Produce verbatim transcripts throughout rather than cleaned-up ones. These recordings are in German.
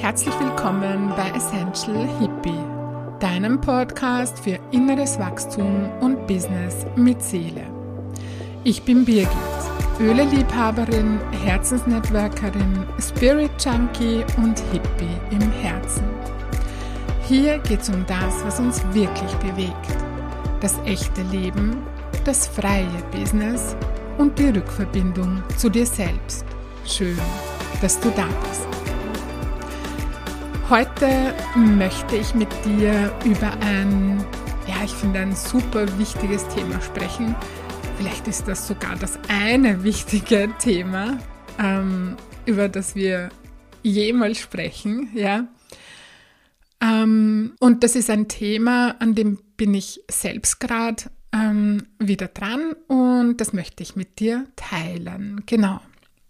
Herzlich willkommen bei Essential Hippie, deinem Podcast für inneres Wachstum und Business mit Seele. Ich bin Birgit, Öleliebhaberin, Herzensnetworkerin, Spirit Junkie und Hippie im Herzen. Hier geht es um das, was uns wirklich bewegt, das echte Leben, das freie Business und die Rückverbindung zu dir selbst. Schön, dass du da bist. Heute möchte ich mit dir über ein, ja, ich finde ein super wichtiges Thema sprechen. Vielleicht ist das sogar das eine wichtige Thema, ähm, über das wir jemals sprechen, ja. Ähm, und das ist ein Thema, an dem bin ich selbst gerade ähm, wieder dran und das möchte ich mit dir teilen. Genau.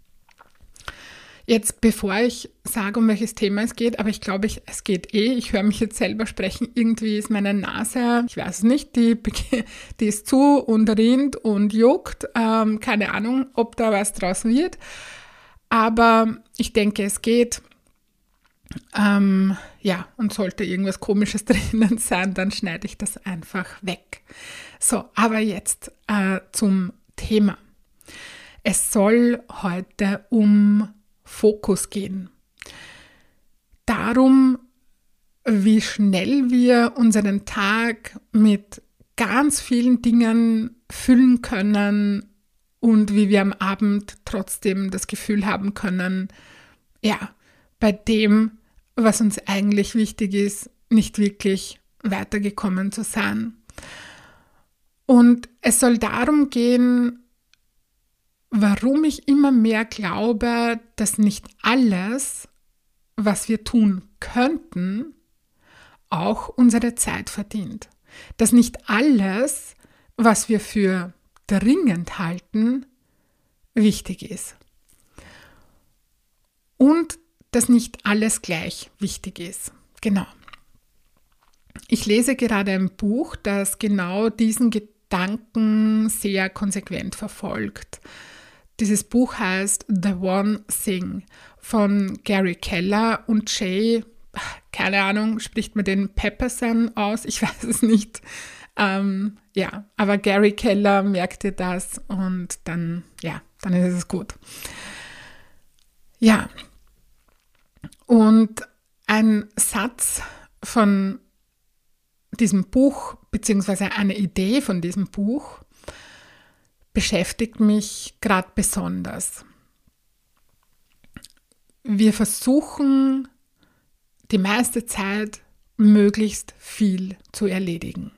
Jetzt, bevor ich sage, um welches Thema es geht, aber ich glaube, ich, es geht eh, ich höre mich jetzt selber sprechen, irgendwie ist meine Nase, ich weiß es nicht, die, die ist zu und rinnt und juckt, ähm, keine Ahnung, ob da was draus wird, aber ich denke, es geht, ähm, ja, und sollte irgendwas Komisches drinnen sein, dann schneide ich das einfach weg. So, aber jetzt äh, zum Thema. Es soll heute um Fokus gehen. Darum, wie schnell wir unseren Tag mit ganz vielen Dingen füllen können und wie wir am Abend trotzdem das Gefühl haben können, ja, bei dem, was uns eigentlich wichtig ist, nicht wirklich weitergekommen zu sein. Und es soll darum gehen, warum ich immer mehr glaube, dass nicht alles, was wir tun könnten, auch unsere Zeit verdient. Dass nicht alles, was wir für dringend halten, wichtig ist. Und dass nicht alles gleich wichtig ist. Genau. Ich lese gerade ein Buch, das genau diesen Gedanken sehr konsequent verfolgt. Dieses Buch heißt The One Thing von Gary Keller und Jay, keine Ahnung, spricht man den Pepperson aus? Ich weiß es nicht. Ähm, ja, aber Gary Keller merkte das und dann, ja, dann ist es gut. Ja, und ein Satz von diesem Buch, beziehungsweise eine Idee von diesem Buch, beschäftigt mich gerade besonders. Wir versuchen die meiste Zeit möglichst viel zu erledigen.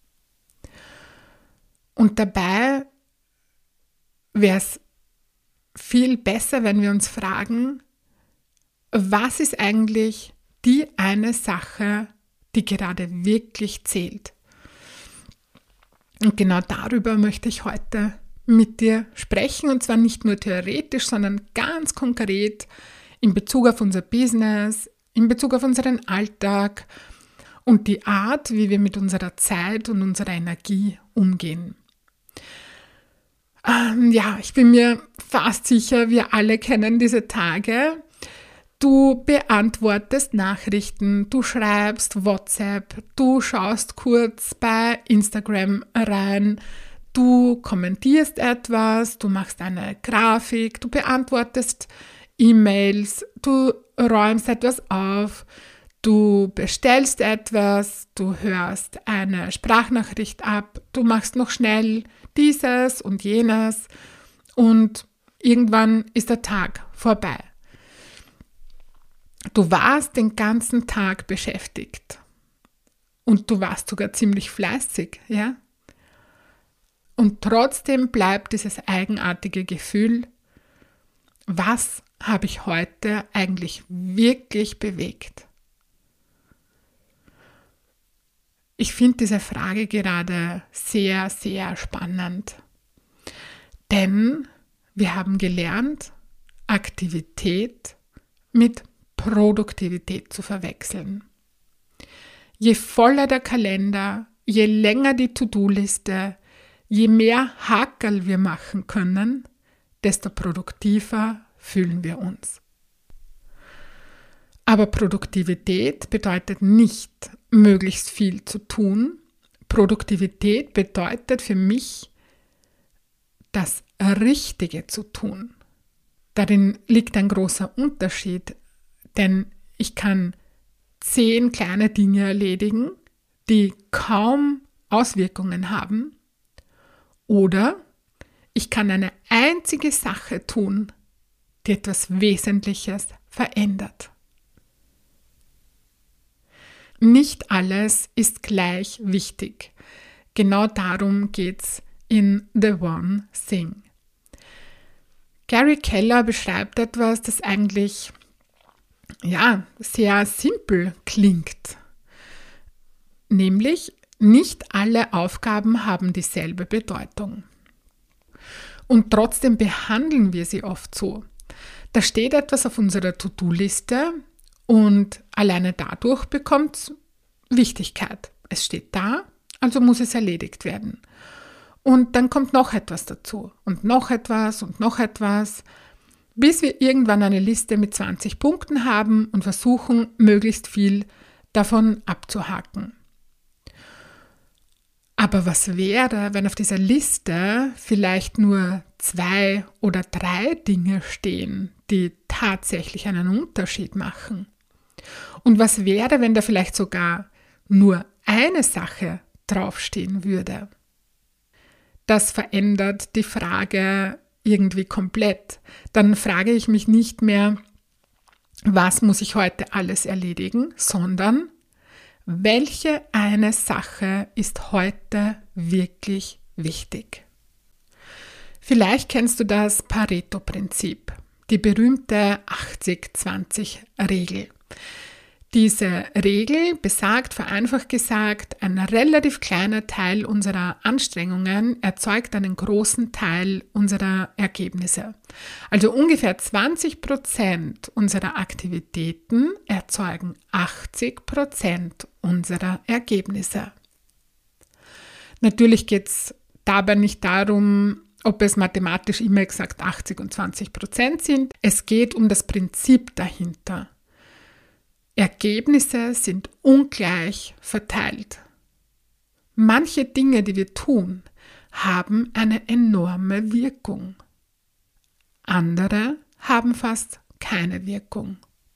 Und dabei wäre es viel besser, wenn wir uns fragen, was ist eigentlich die eine Sache, die gerade wirklich zählt? Und genau darüber möchte ich heute mit dir sprechen, und zwar nicht nur theoretisch, sondern ganz konkret in Bezug auf unser Business, in Bezug auf unseren Alltag und die Art, wie wir mit unserer Zeit und unserer Energie umgehen. Ähm, ja, ich bin mir fast sicher, wir alle kennen diese Tage. Du beantwortest Nachrichten, du schreibst WhatsApp, du schaust kurz bei Instagram rein, du kommentierst etwas, du machst eine Grafik, du beantwortest E-Mails, du räumst etwas auf, du bestellst etwas, du hörst eine Sprachnachricht ab, du machst noch schnell dieses und jenes und irgendwann ist der Tag vorbei. Du warst den ganzen Tag beschäftigt und du warst sogar ziemlich fleißig, ja? Und trotzdem bleibt dieses eigenartige Gefühl, was habe ich heute eigentlich wirklich bewegt? Ich finde diese Frage gerade sehr, sehr spannend, denn wir haben gelernt, Aktivität mit Produktivität zu verwechseln. Je voller der Kalender, je länger die To-Do-Liste, je mehr Hakerl wir machen können, desto produktiver fühlen wir uns. Aber Produktivität bedeutet nicht, möglichst viel zu tun. Produktivität bedeutet für mich, das Richtige zu tun. Darin liegt ein großer Unterschied, denn ich kann zehn kleine Dinge erledigen, die kaum Auswirkungen haben, oder ich kann eine einzige Sache tun, die etwas Wesentliches verändert. Nicht alles ist gleich wichtig. Genau darum geht es in The One Thing. Gary Keller beschreibt etwas, das eigentlich ja, sehr simpel klingt. Nämlich, nicht alle Aufgaben haben dieselbe Bedeutung. Und trotzdem behandeln wir sie oft so. Da steht etwas auf unserer To-Do-Liste und alleine dadurch bekommt es Wichtigkeit. Es steht da, also muss es erledigt werden. Und dann kommt noch etwas dazu und noch etwas und noch etwas, bis wir irgendwann eine Liste mit zwanzig Punkten haben und versuchen, möglichst viel davon abzuhaken. Aber was wäre, wenn auf dieser Liste vielleicht nur zwei oder drei Dinge stehen, die tatsächlich einen Unterschied machen? Und was wäre, wenn da vielleicht sogar nur eine Sache draufstehen würde? Das verändert die Frage irgendwie komplett. Dann frage ich mich nicht mehr, was muss ich heute alles erledigen, sondern welche eine Sache ist heute wirklich wichtig? Vielleicht kennst du das Pareto-Prinzip, die berühmte achtzig zwanzig Regel. Diese Regel besagt, vereinfacht gesagt, ein relativ kleiner Teil unserer Anstrengungen erzeugt einen großen Teil unserer Ergebnisse. Also ungefähr zwanzig Prozent unserer Aktivitäten erzeugen achtzig Prozent unserer Ergebnisse. Natürlich geht es dabei nicht darum, ob es mathematisch immer exakt achtzig und zwanzig Prozent sind. Es geht um das Prinzip dahinter. Ergebnisse sind ungleich verteilt. Manche Dinge, die wir tun, haben eine enorme Wirkung. Andere haben fast keine Wirkung.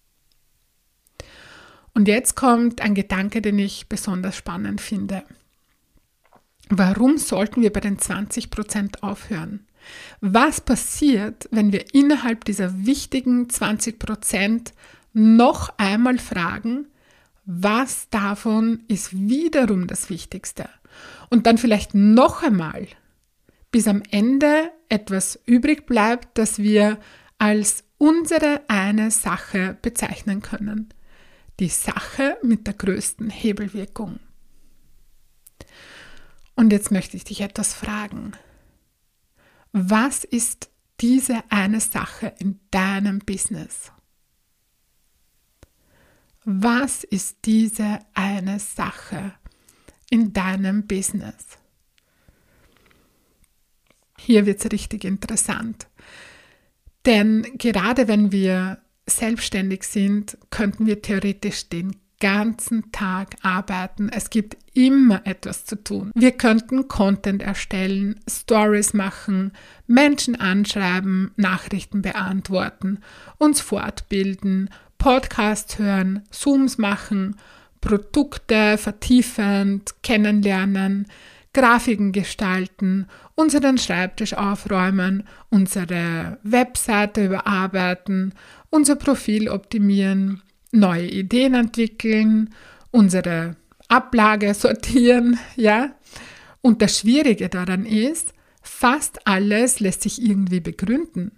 Und jetzt kommt ein Gedanke, den ich besonders spannend finde. Warum sollten wir bei den zwanzig Prozent aufhören? Was passiert, wenn wir innerhalb dieser wichtigen zwanzig Prozent noch einmal fragen, was davon ist wiederum das Wichtigste? Und dann vielleicht noch einmal, bis am Ende etwas übrig bleibt, das wir als unsere eine Sache bezeichnen können. Die Sache mit der größten Hebelwirkung. Und jetzt möchte ich dich etwas fragen. Was ist diese eine Sache in deinem Business? Was ist diese eine Sache in deinem Business? Hier wird es richtig interessant. Denn gerade wenn wir selbstständig sind, könnten wir theoretisch den ganzen Tag arbeiten. Es gibt immer etwas zu tun. Wir könnten Content erstellen, Stories machen, Menschen anschreiben, Nachrichten beantworten, uns fortbilden, Podcasts hören, Zooms machen, Produkte vertiefend kennenlernen, Grafiken gestalten, unseren Schreibtisch aufräumen, unsere Webseite überarbeiten, unser Profil optimieren, neue Ideen entwickeln, unsere Ablage sortieren, ja. Und das Schwierige daran ist, fast alles lässt sich irgendwie begründen.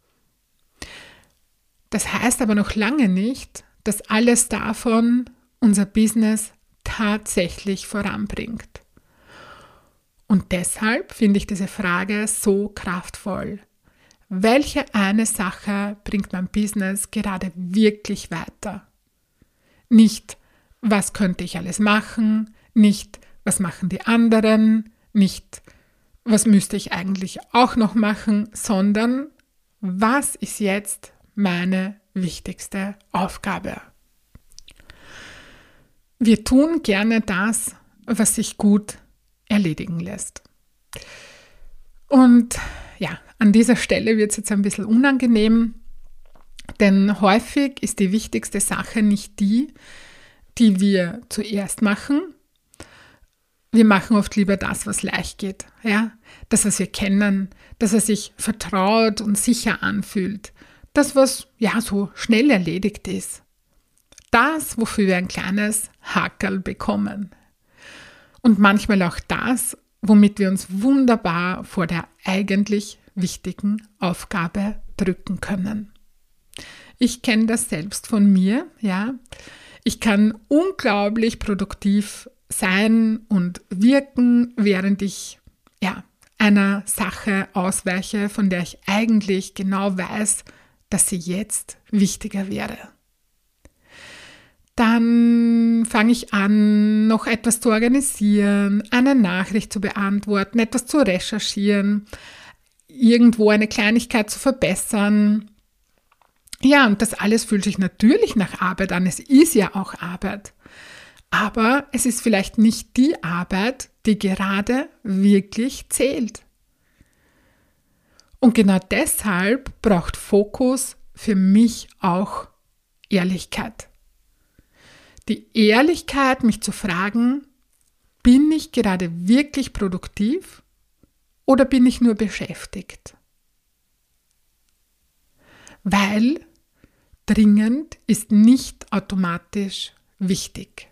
Das heißt aber noch lange nicht, dass alles davon unser Business tatsächlich voranbringt. Und deshalb finde ich diese Frage so kraftvoll. Welche eine Sache bringt mein Business gerade wirklich weiter? Nicht, was könnte ich alles machen, nicht, was machen die anderen, nicht, was müsste ich eigentlich auch noch machen, sondern was ist jetzt meine wichtigste Aufgabe? Wir tun gerne das, was sich gut erledigen lässt. Und ja, an dieser Stelle wird es jetzt ein bisschen unangenehm, denn häufig ist die wichtigste Sache nicht die, die wir zuerst machen. Wir machen oft lieber das, was leicht geht, ja? Das, was wir kennen, das, was sich vertraut und sicher anfühlt, das, was ja so schnell erledigt ist. Das, wofür wir ein kleines Hakerl bekommen. Und manchmal auch das, womit wir uns wunderbar vor der eigentlich wichtigen Aufgabe drücken können. Ich kenne das selbst von mir, ja. Ich kann unglaublich produktiv sein und wirken, während ich ja, einer Sache ausweiche, von der ich eigentlich genau weiß, dass sie jetzt wichtiger wäre. Dann fange ich an, noch etwas zu organisieren, eine Nachricht zu beantworten, etwas zu recherchieren, irgendwo eine Kleinigkeit zu verbessern. Ja, und das alles fühlt sich natürlich nach Arbeit an. Es ist ja auch Arbeit. Aber es ist vielleicht nicht die Arbeit, die gerade wirklich zählt. Und genau deshalb braucht Fokus für mich auch Ehrlichkeit. Die Ehrlichkeit, mich zu fragen, bin ich gerade wirklich produktiv oder bin ich nur beschäftigt? Weil dringend ist nicht automatisch wichtig.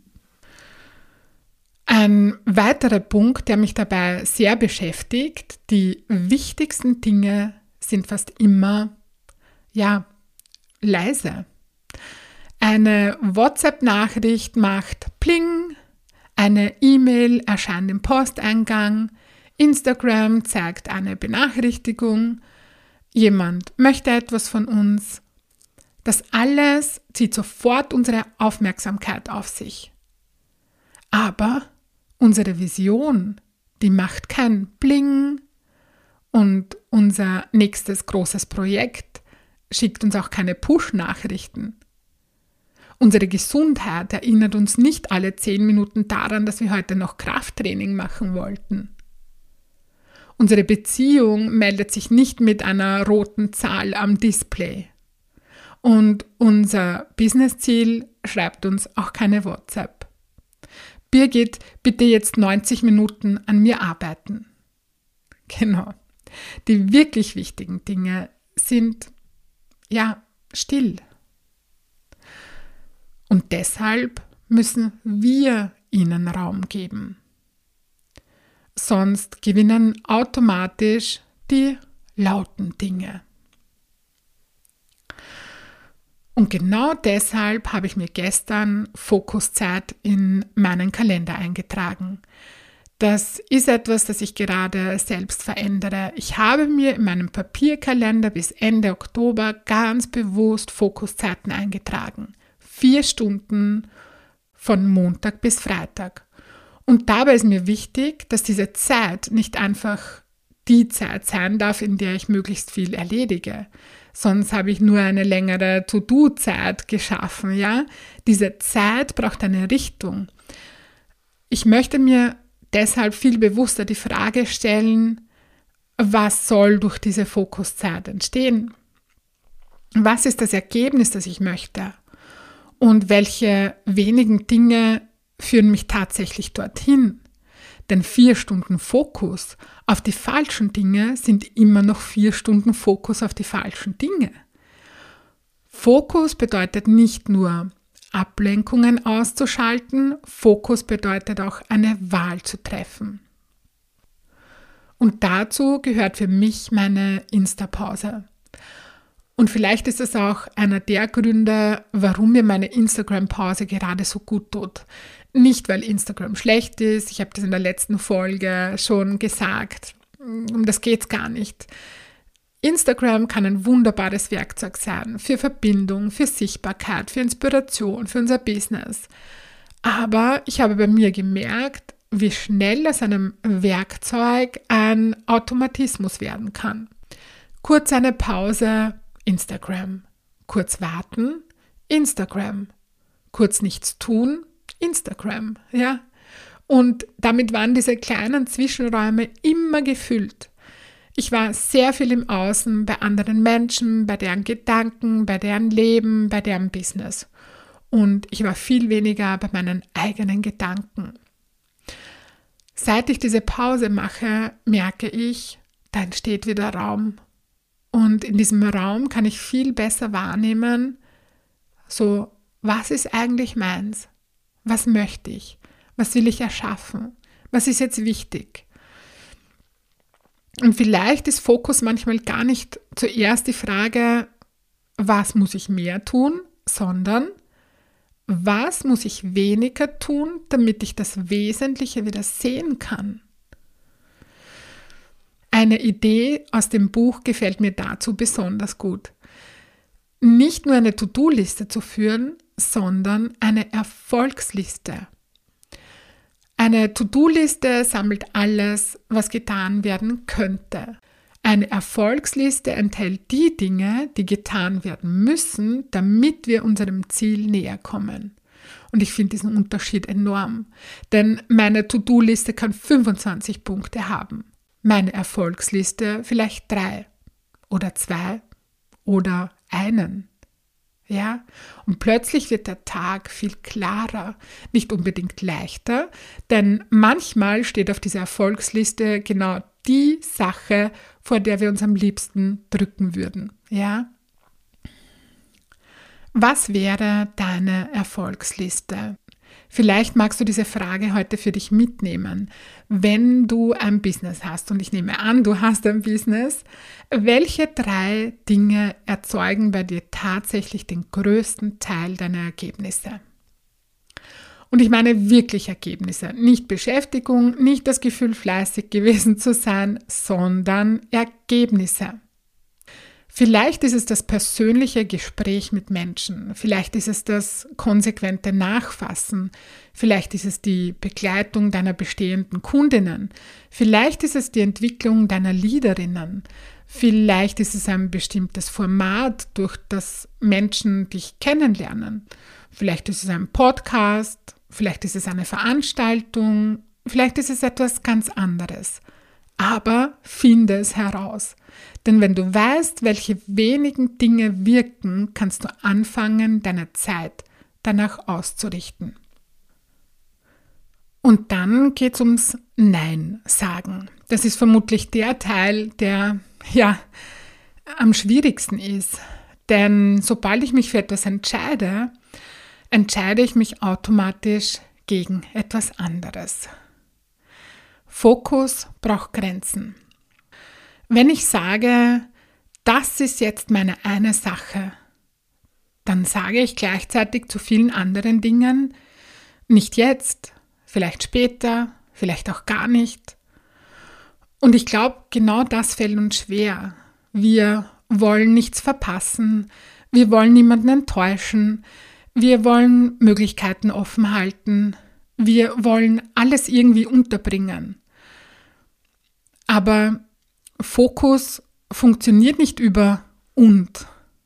Ein weiterer Punkt, der mich dabei sehr beschäftigt, die wichtigsten Dinge sind fast immer, ja, leise. Eine WhatsApp-Nachricht macht Pling, eine E-Mail erscheint im Posteingang, Instagram zeigt eine Benachrichtigung, jemand möchte etwas von uns. Das alles zieht sofort unsere Aufmerksamkeit auf sich. Aber unsere Vision, die macht kein Bling und unser nächstes großes Projekt schickt uns auch keine Push-Nachrichten. Unsere Gesundheit erinnert uns nicht alle zehn Minuten daran, dass wir heute noch Krafttraining machen wollten. Unsere Beziehung meldet sich nicht mit einer roten Zahl am Display. Und unser Businessziel schreibt uns auch keine WhatsApp. Birgit, bitte jetzt neunzig Minuten an mir arbeiten. Genau. Die wirklich wichtigen Dinge sind, ja, still. Und deshalb müssen wir ihnen Raum geben. Sonst gewinnen automatisch die lauten Dinge. Und genau deshalb habe ich mir gestern Fokuszeit in meinen Kalender eingetragen. Das ist etwas, das ich gerade selbst verändere. Ich habe mir in meinem Papierkalender bis Ende Oktober ganz bewusst Fokuszeiten eingetragen. Vier Stunden von Montag bis Freitag. Und dabei ist mir wichtig, dass diese Zeit nicht einfach die Zeit sein darf, in der ich möglichst viel erledige. Sonst habe ich nur eine längere To-Do-Zeit geschaffen, ja. Diese Zeit braucht eine Richtung. Ich möchte mir deshalb viel bewusster die Frage stellen, was soll durch diese Fokuszeit entstehen? Was ist das Ergebnis, das ich möchte? Und welche wenigen Dinge führen mich tatsächlich dorthin? Denn vier Stunden Fokus auf die falschen Dinge sind immer noch vier Stunden Fokus auf die falschen Dinge. Fokus bedeutet nicht nur Ablenkungen auszuschalten, Fokus bedeutet auch eine Wahl zu treffen. Und dazu gehört für mich meine Insta-Pause. Und vielleicht ist es auch einer der Gründe, warum mir meine Instagram-Pause gerade so gut tut. Nicht, weil Instagram schlecht ist, ich habe das in der letzten Folge schon gesagt, um das geht es gar nicht. Instagram kann ein wunderbares Werkzeug sein für Verbindung, für Sichtbarkeit, für Inspiration, für unser Business. Aber ich habe bei mir gemerkt, wie schnell aus einem Werkzeug ein Automatismus werden kann. Kurz eine Pause, Instagram. Kurz warten, Instagram. Kurz nichts tun, Instagram, ja. Und damit waren diese kleinen Zwischenräume immer gefüllt. Ich war sehr viel im Außen, bei anderen Menschen, bei deren Gedanken, bei deren Leben, bei deren Business. Und ich war viel weniger bei meinen eigenen Gedanken. Seit ich diese Pause mache, merke ich, da entsteht wieder Raum. Und in diesem Raum kann ich viel besser wahrnehmen, so, was ist eigentlich meins? Was möchte ich? Was will ich erschaffen? Was ist jetzt wichtig? Und vielleicht ist Fokus manchmal gar nicht zuerst die Frage, was muss ich mehr tun, sondern was muss ich weniger tun, damit ich das Wesentliche wieder sehen kann? Eine Idee aus dem Buch gefällt mir dazu besonders gut. Nicht nur eine To-Do-Liste zu führen, sondern eine Erfolgsliste. Eine To-Do-Liste sammelt alles, was getan werden könnte. Eine Erfolgsliste enthält die Dinge, die getan werden müssen, damit wir unserem Ziel näher kommen. Und ich finde diesen Unterschied enorm, denn meine To-Do-Liste kann fünfundzwanzig Punkte haben. Meine Erfolgsliste vielleicht drei oder zwei oder einen. Ja? Und plötzlich wird der Tag viel klarer, nicht unbedingt leichter, denn manchmal steht auf dieser Erfolgsliste genau die Sache, vor der wir uns am liebsten drücken würden. Ja? Was wäre deine Erfolgsliste? Vielleicht magst du diese Frage heute für dich mitnehmen. Wenn du ein Business hast, und ich nehme an, du hast ein Business, welche drei Dinge erzeugen bei dir tatsächlich den größten Teil deiner Ergebnisse? Und ich meine wirklich Ergebnisse, nicht Beschäftigung, nicht das Gefühl, fleißig gewesen zu sein, sondern Ergebnisse. Vielleicht ist es das persönliche Gespräch mit Menschen, vielleicht ist es das konsequente Nachfassen, vielleicht ist es die Begleitung deiner bestehenden Kundinnen, vielleicht ist es die Entwicklung deiner Leaderinnen, vielleicht ist es ein bestimmtes Format, durch das Menschen dich kennenlernen, vielleicht ist es ein Podcast, vielleicht ist es eine Veranstaltung, vielleicht ist es etwas ganz anderes. Aber finde es heraus. Denn wenn du weißt, welche wenigen Dinge wirken, kannst du anfangen, deine Zeit danach auszurichten. Und dann geht es ums Nein sagen. Das ist vermutlich der Teil, der ja am schwierigsten ist. Denn sobald ich mich für etwas entscheide, entscheide ich mich automatisch gegen etwas anderes. Fokus braucht Grenzen. Wenn ich sage, das ist jetzt meine eine Sache, dann sage ich gleichzeitig zu vielen anderen Dingen, nicht jetzt, vielleicht später, vielleicht auch gar nicht. Und ich glaube, genau das fällt uns schwer. Wir wollen nichts verpassen, wir wollen niemanden enttäuschen, wir wollen Möglichkeiten offen halten, wir wollen alles irgendwie unterbringen. Aber Fokus funktioniert nicht über und.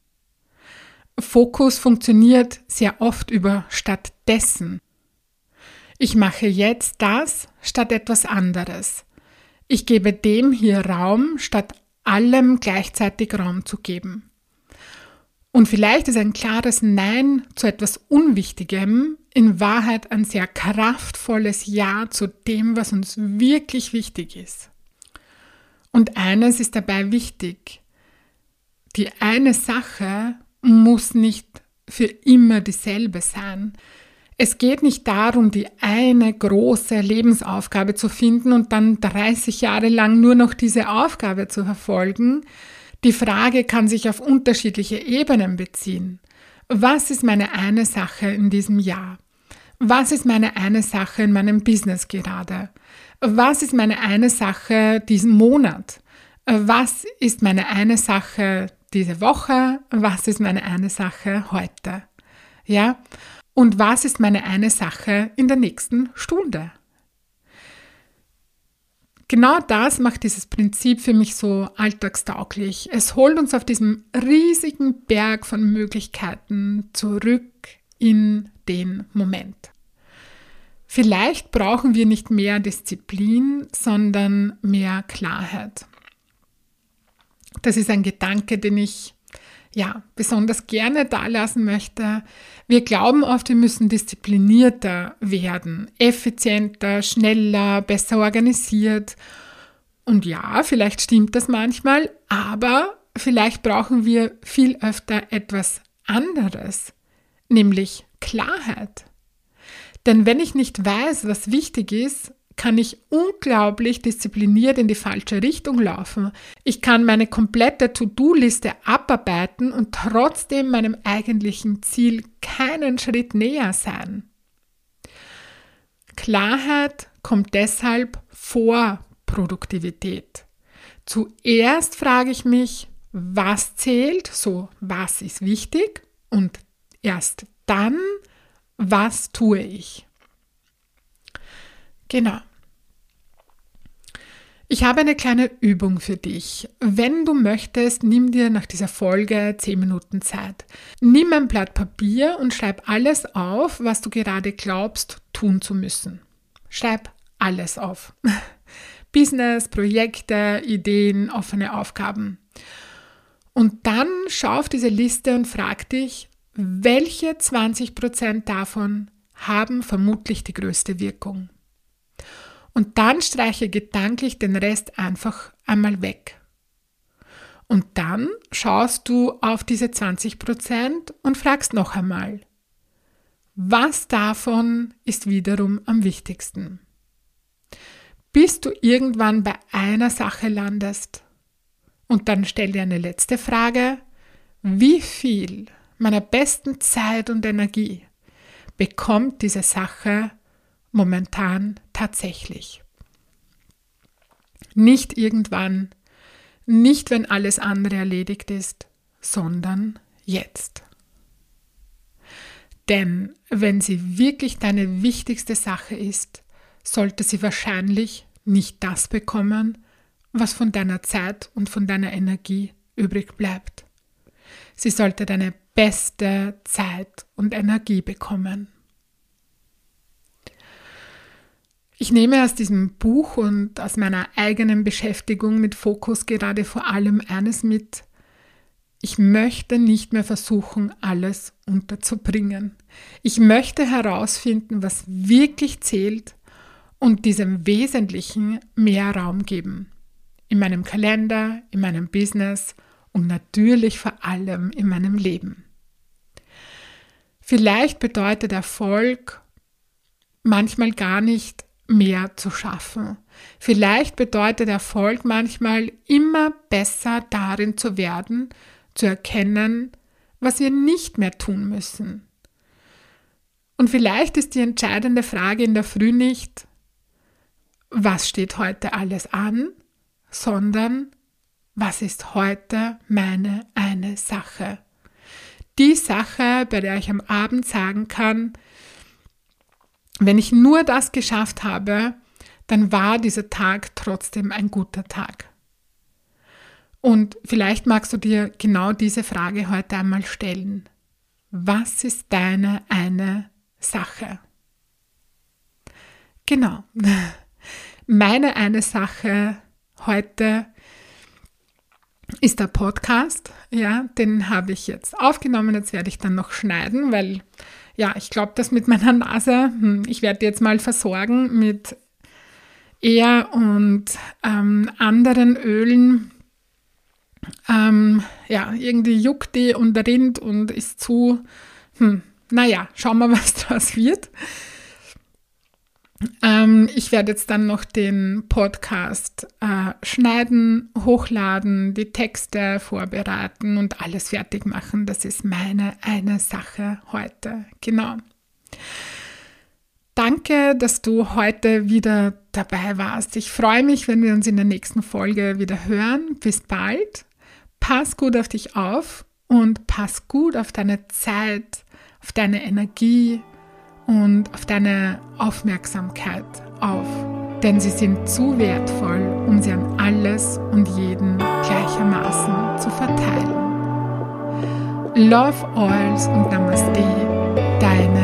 Fokus funktioniert sehr oft über stattdessen. Ich mache jetzt das statt etwas anderes. Ich gebe dem hier Raum, statt allem gleichzeitig Raum zu geben. Und vielleicht ist ein klares Nein zu etwas Unwichtigem in Wahrheit ein sehr kraftvolles Ja zu dem, was uns wirklich wichtig ist. Und eines ist dabei wichtig. Die eine Sache muss nicht für immer dieselbe sein. Es geht nicht darum, die eine große Lebensaufgabe zu finden und dann dreißig Jahre lang nur noch diese Aufgabe zu verfolgen. Die Frage kann sich auf unterschiedliche Ebenen beziehen. Was ist meine eine Sache in diesem Jahr? Was ist meine eine Sache in meinem Business gerade? Was ist meine eine Sache diesen Monat? Was ist meine eine Sache diese Woche? Was ist meine eine Sache heute? Ja? Und was ist meine eine Sache in der nächsten Stunde? Genau das macht dieses Prinzip für mich so alltagstauglich. Es holt uns auf diesem riesigen Berg von Möglichkeiten zurück in den Moment. Vielleicht brauchen wir nicht mehr Disziplin, sondern mehr Klarheit. Das ist ein Gedanke, den ich ja besonders gerne dalassen möchte. Wir glauben oft, wir müssen disziplinierter werden, effizienter, schneller, besser organisiert. Und ja, vielleicht stimmt das manchmal, aber vielleicht brauchen wir viel öfter etwas anderes, nämlich Klarheit. Denn wenn ich nicht weiß, was wichtig ist, kann ich unglaublich diszipliniert in die falsche Richtung laufen. Ich kann meine komplette To-Do-Liste abarbeiten und trotzdem meinem eigentlichen Ziel keinen Schritt näher sein. Klarheit kommt deshalb vor Produktivität. Zuerst frage ich mich, was zählt, so was ist wichtig, und erst dann, was tue ich. Genau. Ich habe eine kleine Übung für dich. Wenn du möchtest, nimm dir nach dieser Folge zehn Minuten Zeit. Nimm ein Blatt Papier und schreib alles auf, was du gerade glaubst, tun zu müssen. Schreib alles auf. Business, Projekte, Ideen, offene Aufgaben. Und dann schau auf diese Liste und frag dich, welche zwanzig Prozent davon haben vermutlich die größte Wirkung. Und dann streiche gedanklich den Rest einfach einmal weg. Und dann schaust du auf diese zwanzig Prozent und fragst noch einmal, was davon ist wiederum am wichtigsten? Bis du irgendwann bei einer Sache landest. Und dann stell dir eine letzte Frage, wie viel meiner besten Zeit und Energie bekommt diese Sache momentan tatsächlich? Nicht irgendwann, nicht wenn alles andere erledigt ist, sondern jetzt. Denn wenn sie wirklich deine wichtigste Sache ist, sollte sie wahrscheinlich nicht das bekommen, was von deiner Zeit und von deiner Energie übrig bleibt. Sie sollte deine beste Zeit und Energie bekommen. Ich nehme aus diesem Buch und aus meiner eigenen Beschäftigung mit Fokus gerade vor allem eines mit: Ich möchte nicht mehr versuchen, alles unterzubringen. Ich möchte herausfinden, was wirklich zählt und diesem Wesentlichen mehr Raum geben. In meinem Kalender, in meinem Business und natürlich vor allem in meinem Leben. Vielleicht bedeutet Erfolg manchmal gar nicht mehr zu schaffen. Vielleicht bedeutet Erfolg manchmal immer besser darin zu werden, zu erkennen, was wir nicht mehr tun müssen. Und vielleicht ist die entscheidende Frage in der Früh nicht, was steht heute alles an, sondern was ist heute meine eine Sache? Die Sache, bei der ich am Abend sagen kann, wenn ich nur das geschafft habe, dann war dieser Tag trotzdem ein guter Tag. Und vielleicht magst du dir genau diese Frage heute einmal stellen. Was ist deine eine Sache? Genau. Meine eine Sache heute ist der Podcast. Ja, den habe ich jetzt aufgenommen. Jetzt werde ich dann noch schneiden, weil ja, ich glaube, das mit meiner Nase, hm, ich werde jetzt mal versorgen mit Ehr und ähm, anderen Ölen. Ähm, ja, irgendwie juckt die und rinnt und ist zu, hm, naja, schauen wir, was draus wird. Ähm, ich werde jetzt dann noch den Podcast äh, schneiden, hochladen, die Texte vorbereiten und alles fertig machen. Das ist meine eine Sache heute. Genau. Danke, dass du heute wieder dabei warst. Ich freue mich, wenn wir uns in der nächsten Folge wieder hören. Bis bald. Pass gut auf dich auf und pass gut auf deine Zeit, auf deine Energie und auf deine Aufmerksamkeit auf, denn sie sind zu wertvoll, um sie an alles und jeden gleichermaßen zu verteilen. Love Oils und Namaste, deine